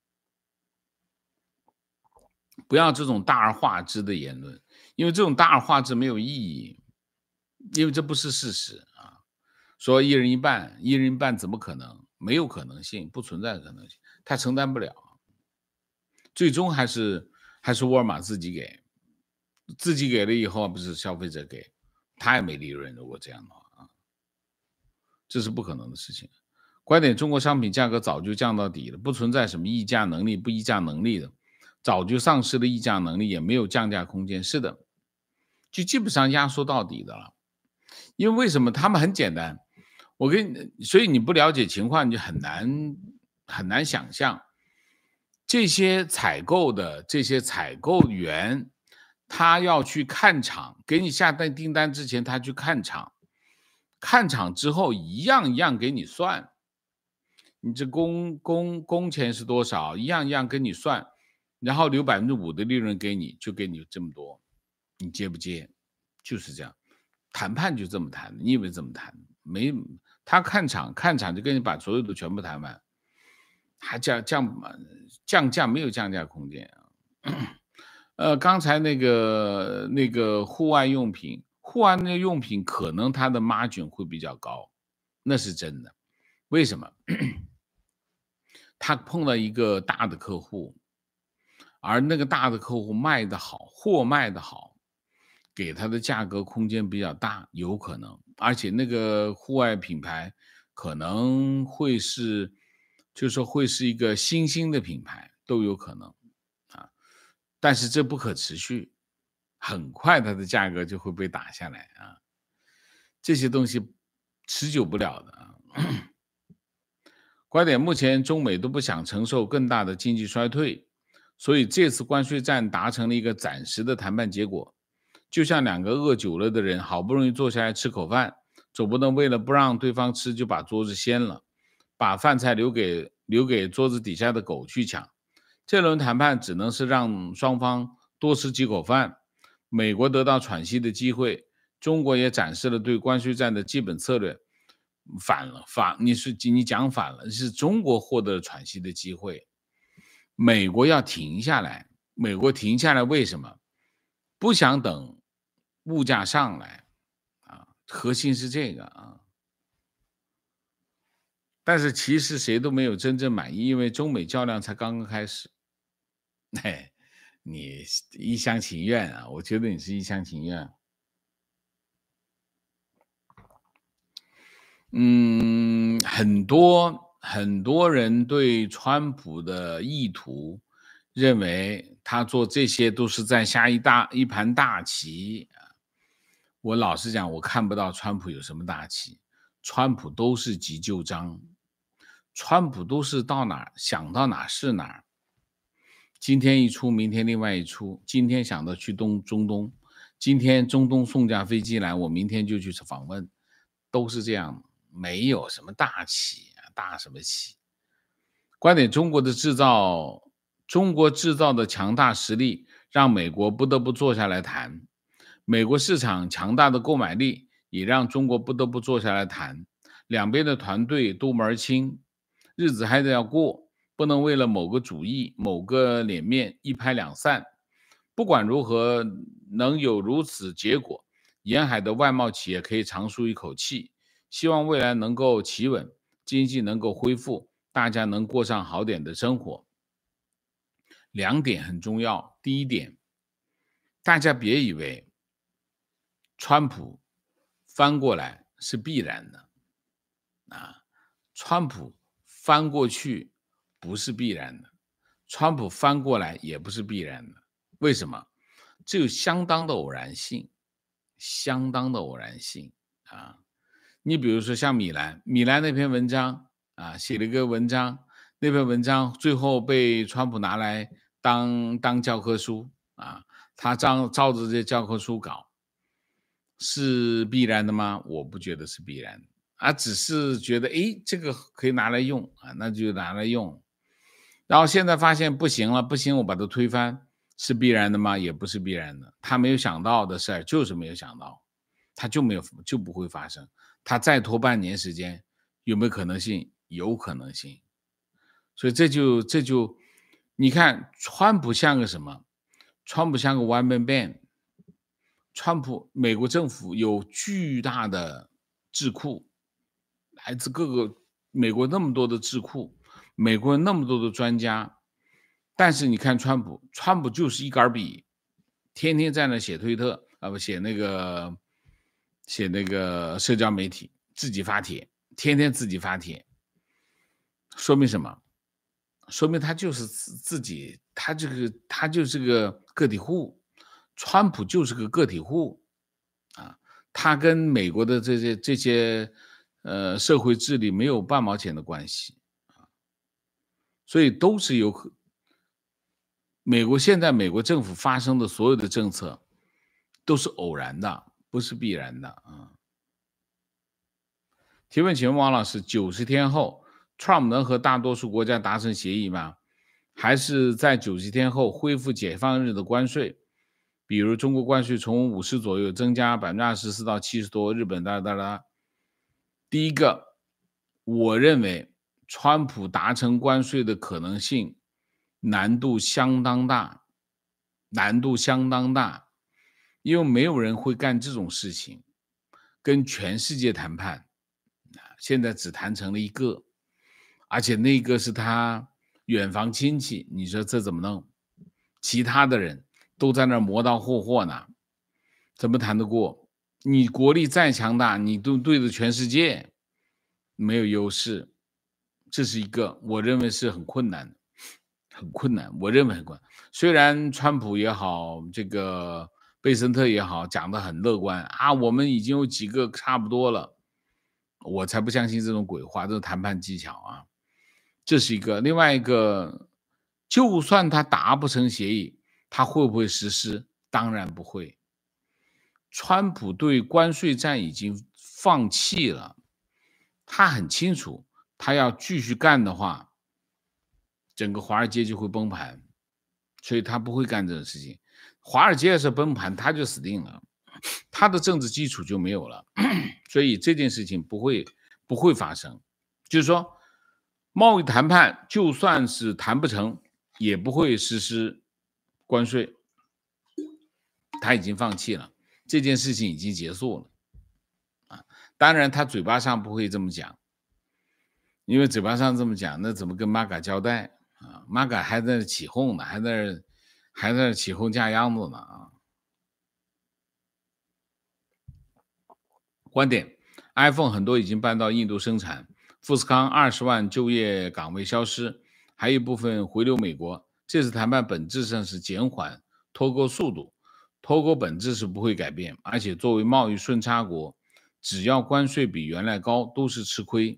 不要这种大而化之的言论，因为这种大而化之没有意义，因为这不是事实啊。说一人一半怎么可能？没有可能性，不存在可能性，他承担不了。最终还是沃尔玛自己给了以后，不是消费者给，他也没利润。如果这样的话啊，这是不可能的事情。观点，中国商品价格早就降到底了，不存在什么议价能力不议价能力的，早就丧失了议价能力，也没有降价空间。是的，就基本上压缩到底的了。因为什么？他们很简单，所以你不了解情况，你就很难想象这些采购员，他要去看厂，给你下单订单之前，他去看厂，看厂之后一样一样给你算， 你这工钱是多少，一样一样跟你算，然后留5%的利润给你，就给你这么多，你接不接？就是这样，谈判就这么谈，你以为这么谈？没，他看场就跟你把所有的全部谈完，还降价没有降价空间啊。刚才那个户外用品，户外那个用品可能它的 margin 会比较高，那是真的。为什么？他碰到一个大的客户，而那个大的客户卖得好，货卖得好，给他的价格空间比较大，有可能。而且那个户外品牌可能会是，就是说会是一个新兴的品牌，都有可能啊。但是这不可持续，很快它的价格就会被打下来啊。这些东西持久不了的啊。观点，目前中美都不想承受更大的经济衰退，所以这次关税战达成了一个暂时的谈判结果。就像两个饿久了的人好不容易坐下来吃口饭，总不能为了不让对方吃就把桌子掀了，把饭菜留给桌子底下的狗去抢。这轮谈判只能是让双方多吃几口饭，美国得到喘息的机会，中国也展示了对关税战的基本策略。反了，你讲反了，是中国获得了喘息的机会，美国要停下来。美国停下来为什么？不想等物价上来啊，核心是这个啊。但是其实谁都没有真正满意，因为中美较量才刚刚开始。嘿，你一厢情愿啊，我觉得你是一厢情愿。很多人对川普的意图认为他做这些都是在下一盘大棋。我老实讲，我看不到川普有什么大棋，川普都是急救章，川普都是到哪想到哪是哪，今天一出，明天另外一出，今天想到去中东，今天中东送架飞机来，我明天就去访问，都是这样，没有什么大棋啊，大什么棋？观点，中国制造的强大实力让美国不得不坐下来谈，美国市场强大的购买力也让中国不得不坐下来谈，两边的团队都门儿清，日子还得要过，不能为了某个主义、某个脸面一拍两散。不管如何，能有如此结果，沿海的外贸企业可以长舒一口气，希望未来能够企稳，经济能够恢复，大家能过上好点的生活。两点很重要。第一点，大家别以为川普翻过来是必然的啊，川普翻过去不是必然的，川普翻过来也不是必然的。为什么？这有相当的偶然性，相当的偶然性啊。你比如说像米兰那篇文章啊，写了一个文章，那篇文章最后被川普拿来当教科书啊，他照着这教科书搞，是必然的吗？我不觉得是必然的啊，只是觉得诶，这个可以拿来用啊，那就拿来用。然后现在发现不行了，不行，我把它推翻，是必然的吗？也不是必然的。他没有想到的事儿，就是没有想到，他就不会发生。他再拖半年时间，有没有可能性？有可能性。所以这就，你看，川普像个什么？川普像个 one man band。川普，美国政府有巨大的智库，来自各个美国那么多的智库，美国那么多的专家，但是你看川普就是一杆笔，天天在那写推特啊，不写那个社交媒体，自己发帖，天天自己发帖，说明什么？说明他就是自己，他就是个个体户，川普就是个个体户啊，他跟美国的这些社会治理没有半毛钱的关系啊，所以都是现在美国政府发生的所有的政策都是偶然的，不是必然的啊。提问请问王老师，90天后 Trump 能和大多数国家达成协议吗？还是在90天后恢复解放日的关税？比如中国关税从50左右增加24%到70多，日本第一个，我认为川普达成关税的可能性难度相当大，因为没有人会干这种事情，跟全世界谈判，现在只谈成了一个，而且那个是他远房亲戚，你说这怎么弄？其他的人都在那儿磨刀霍霍呢，怎么谈得过？你国力再强大，你都对着全世界没有优势，这是一个我认为是很困难的，我认为很困难。虽然川普也好，这个贝森特也好，讲得很乐观啊，我们已经有几个差不多了，我才不相信这种鬼话，这种谈判技巧啊。这是一个，另外一个，就算他达不成协议，他会不会实施？当然不会。川普对关税战已经放弃了，他很清楚，他要继续干的话，整个华尔街就会崩盘，所以他不会干这种事情。华尔街要是崩盘，他就死定了，他的政治基础就没有了，所以这件事情不会发生。就是说，贸易谈判就算是谈不成，也不会实施关税，他已经放弃了，这件事情已经结束了啊。当然，他嘴巴上不会这么讲，因为嘴巴上这么讲，那怎么跟玛嘎交代啊？玛嘎还在那起哄呢，还在那起哄架秧子呢啊。观点 ：iPhone 很多已经搬到印度生产，富士康20万就业岗位消失，还有一部分回流美国。这次谈判本质上是减缓脱钩速度，脱钩本质是不会改变，而且作为贸易顺差国，只要关税比原来高，都是吃亏。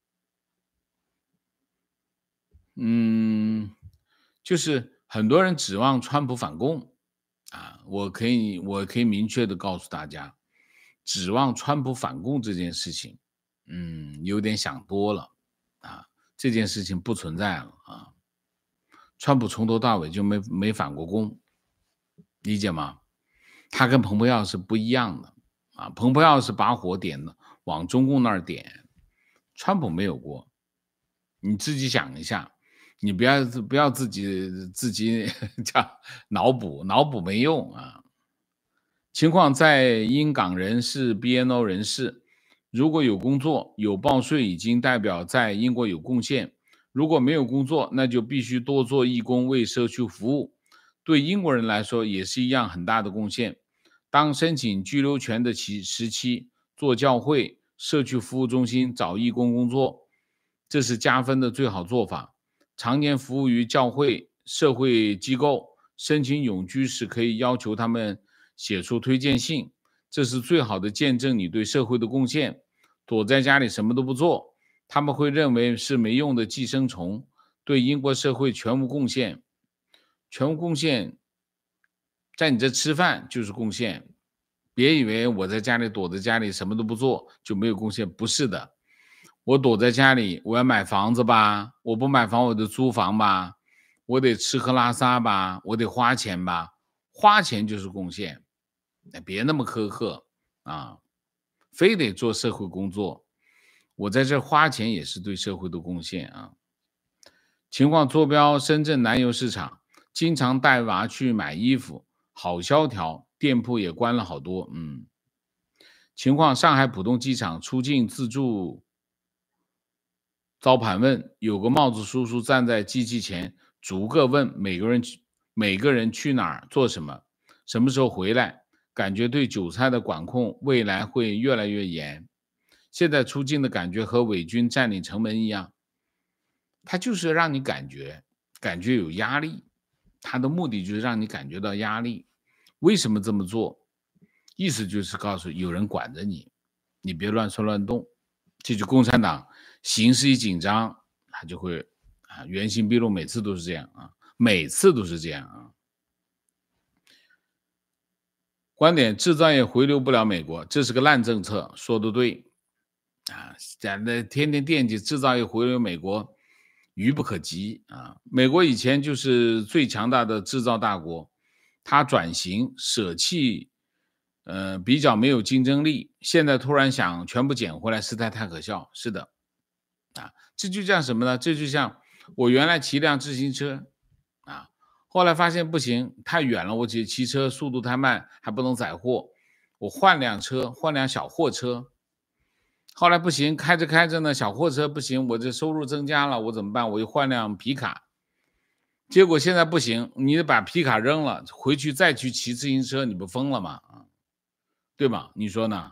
就是很多人指望川普反攻啊，我可以明确的告诉大家，指望川普反攻这件事情，有点想多了啊，这件事情不存在了啊。川普从头到尾就没反过攻，理解吗？他跟蓬佩奥是不一样的啊，蓬佩奥是把火点的往中共那儿点，川普没有过。你自己想一下，你不要自己叫脑补没用啊。情况在英港人士 BNO 人士，如果有工作有报税，已经代表在英国有贡献；如果没有工作，那就必须多做义工，为社区服务。对英国人来说也是一样很大的贡献。当申请居留权的时期，做教会、社区服务中心找义工工作，这是加分的最好做法。常年服务于教会、社会机构，申请永居时可以要求他们写出推荐信，这是最好的见证你对社会的贡献。躲在家里什么都不做，他们会认为是没用的寄生虫，对英国社会全无贡献。全无贡献，在你这吃饭就是贡献。别以为我在家里躲在家里什么都不做就没有贡献，不是的。我躲在家里，我要买房子吧，我不买房我得租房吧，我得吃喝拉撒吧，我得花钱吧，花钱就是贡献。别那么苛刻啊，非得做社会工作。我在这花钱也是对社会的贡献啊。情况坐标深圳南邮市场，经常带娃去买衣服，好萧条，店铺也关了好多。情况上海浦东机场出境自助遭盘问，有个帽子叔叔站在机器前，逐个问每个人去哪儿做什么，什么时候回来，感觉对韭菜的管控未来会越来越严。现在出境的感觉和伪军占领城门一样，他就是让你感觉有压力，他的目的就是让你感觉到压力。为什么这么做？意思就是告诉有人管着你，你别乱说乱动。这就共产党形势一紧张，他就会原形毕露，每次都是这样啊，每次都是这样啊。观点：制造业回流不了美国，这是个烂政策，说得对。 讲的天天惦记制造业回流美国，愚不可及啊！美国以前就是最强大的制造大国，它转型舍弃，比较没有竞争力，现在突然想全部捡回来，实在太可笑。是的，这就像什么呢？这就像我原来骑辆自行车啊，后来发现不行，太远了，我骑车速度太慢，还不能载货，我换辆车，换辆小货车。后来不行，开着开着呢，小货车不行，我这收入增加了，我怎么办？我又换辆皮卡。结果现在不行，你得把皮卡扔了，回去再去骑自行车，你不疯了吗？对吧？你说呢？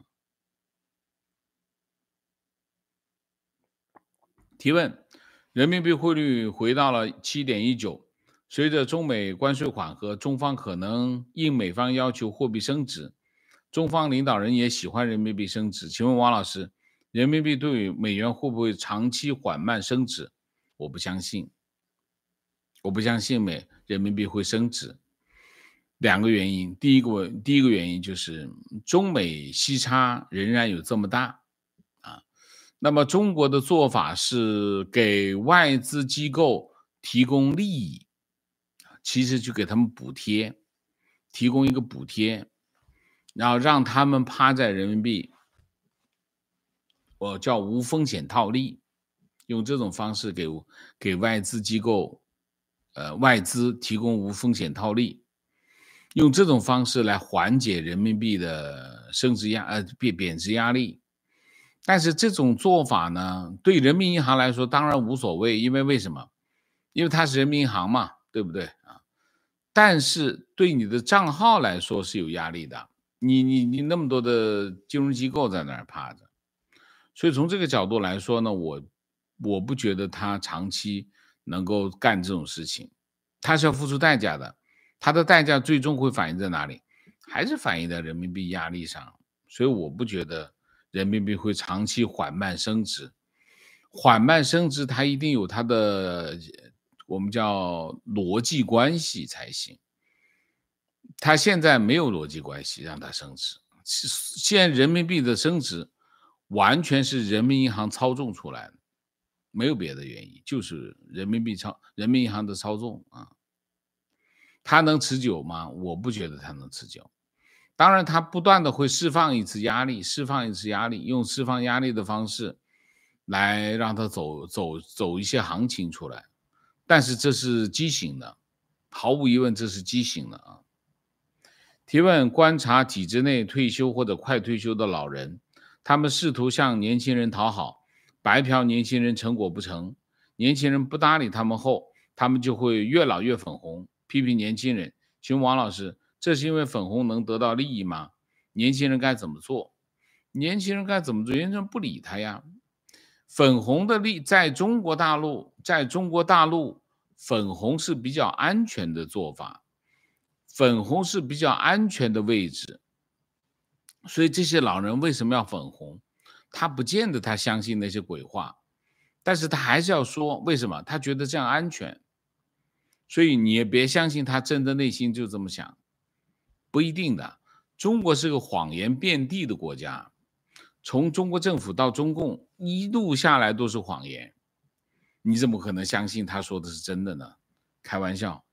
提问：人民币汇率回到了7.19，随着中美关税缓和，中方可能应美方要求货币升值。中方领导人也喜欢人民币升值，请问王老师，人民币对美元会不会长期缓慢升值？我不相信，我不相信人民币会升值。两个原因，第一个原因就是中美息差仍然有这么大啊。那么中国的做法是给外资机构提供利益，其实就给他们补贴，提供一个补贴，然后让他们趴在人民币，我叫无风险套利，用这种方式给外资机构，外资提供无风险套利，用这种方式来缓解人民币的贬值压力。但是这种做法呢，对人民银行来说当然无所谓，因为什么？因为它是人民银行嘛，对不对啊？但是对你的账号来说是有压力的，你那么多的金融机构在那儿趴着，所以从这个角度来说呢，我不觉得他长期能够干这种事情，他是要付出代价的，他的代价最终会反映在哪里？还是反映在人民币压力上，所以我不觉得人民币会长期缓慢升值，缓慢升值它一定有它的我们叫逻辑关系才行。它现在没有逻辑关系让它升值，现在人民币的升值完全是人民银行操纵出来的，没有别的原因，就是人民银行的操纵啊。它能持久吗？我不觉得它能持久。当然，它不断的会释放一次压力，用释放压力的方式来让它走一些行情出来，但是这是畸形的，毫无疑问这是畸形的啊。提问：观察体制内退休或者快退休的老人，他们试图向年轻人讨好，白嫖年轻人成果不成，年轻人不搭理他们后，他们就会越老越粉红，批评年轻人。请问王老师，这是因为粉红能得到利益吗？年轻人该怎么做？年轻人不理他呀。粉红的在中国大陆，粉红是比较安全的做法，粉红是比较安全的位置，所以这些老人为什么要粉红？他不见得他相信那些鬼话，但是他还是要说，为什么？他觉得这样安全。所以你也别相信他真的内心就这么想，不一定的。中国是个谎言遍地的国家，从中国政府到中共一路下来都是谎言，你怎么可能相信他说的是真的呢？开玩笑。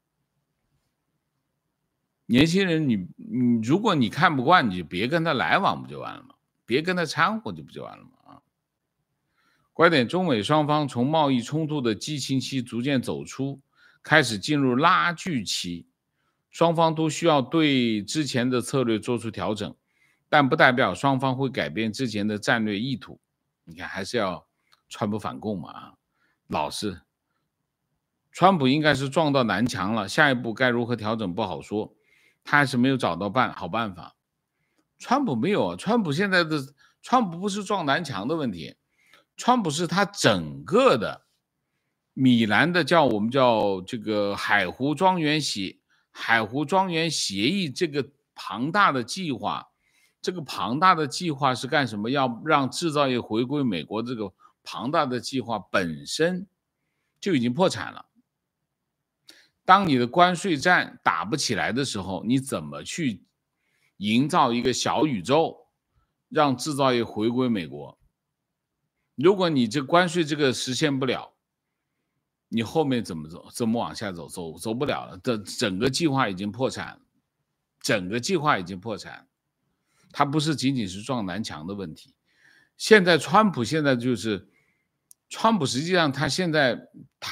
年轻人如果你看不惯，你就别跟他来往不就完了吗？别跟他掺和就不就完了吗？观点：中美双方从贸易冲突的激情期逐渐走出，开始进入拉锯期，双方都需要对之前的策略做出调整，但不代表双方会改变之前的战略意图。你看，还是要川普反共嘛？老是，川普应该是撞到南墙了，下一步该如何调整不好说，他还是没有找到好办法。川普没有，川普不是撞南墙的问题，川普是他整个的米兰的我们叫这个海湖庄园协议这个庞大的计划，是干什么？要让制造业回归美国，这个庞大的计划本身就已经破产了。当你的关税战打不起来的时候，你怎么去营造一个小宇宙，让制造业回归美国？ 如果你这关税这个实现不了，你后面怎么走？怎么往下走？走不了了。整个计划已经破产，整个计划已经破产。它不是仅仅是撞南墙的问题。现在川普现在就是，川普实际上他现在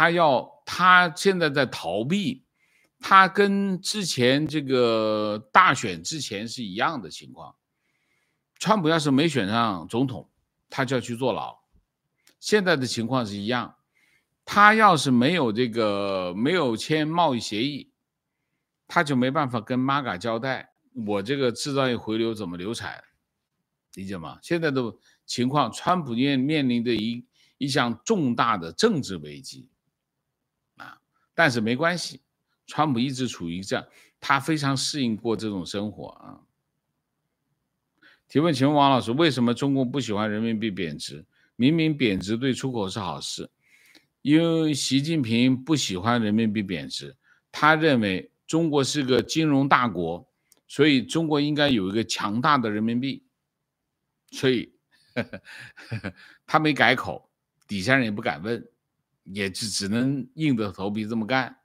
在逃避，他跟之前这个大选之前是一样的情况。川普要是没选上总统，他就要去坐牢。现在的情况是一样，他要是没有签贸易协议，他就没办法跟 MAGA 交代我这个制造业回流怎么流产，理解吗？现在的情况，川普面临的一项重大的政治危机啊，但是没关系，川普一直处于这样，他非常适应过这种生活啊。提问，请问王老师，为什么中共不喜欢人民币贬值？明明贬值对出口是好事，因为习近平不喜欢人民币贬值，他认为中国是个金融大国，所以中国应该有一个强大的人民币，所以他没改口，底下人也不敢问，也只能硬着头皮这么干。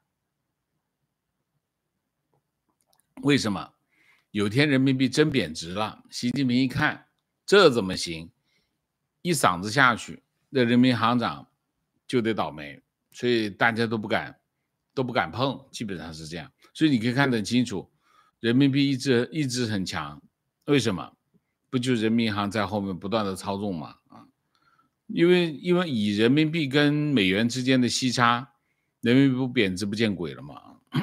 为什么？有天人民币真贬值了，习近平一看，这怎么行？一嗓子下去，那人民行长就得倒霉，所以大家都不敢碰，基本上是这样。所以你可以看得很清楚，人民币一直很强，为什么？不就人民银行在后面不断的操纵吗？因为以人民币跟美元之间的息差，人民币不贬值不见鬼了吗？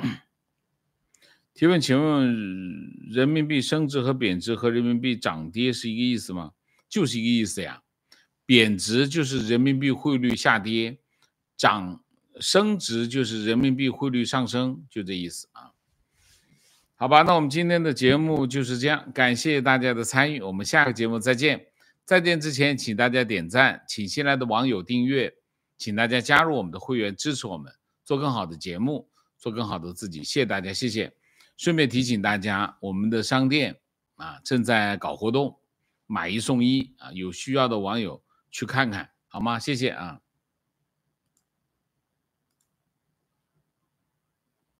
提问，请问人民币升值和贬值和人民币涨跌是一个意思吗？就是一个意思呀。贬值就是人民币汇率下跌，升值就是人民币汇率上升，就这意思啊。好吧，那我们今天的节目就是这样，感谢大家的参与，我们下个节目再见。再见之前，请大家点赞，请新来的网友订阅，请大家加入我们的会员，支持我们做更好的节目，做更好的自己。谢谢大家，谢谢。顺便提醒大家，我们的商店正在搞活动，买一送一啊，有需要的网友去看看好吗？谢谢啊。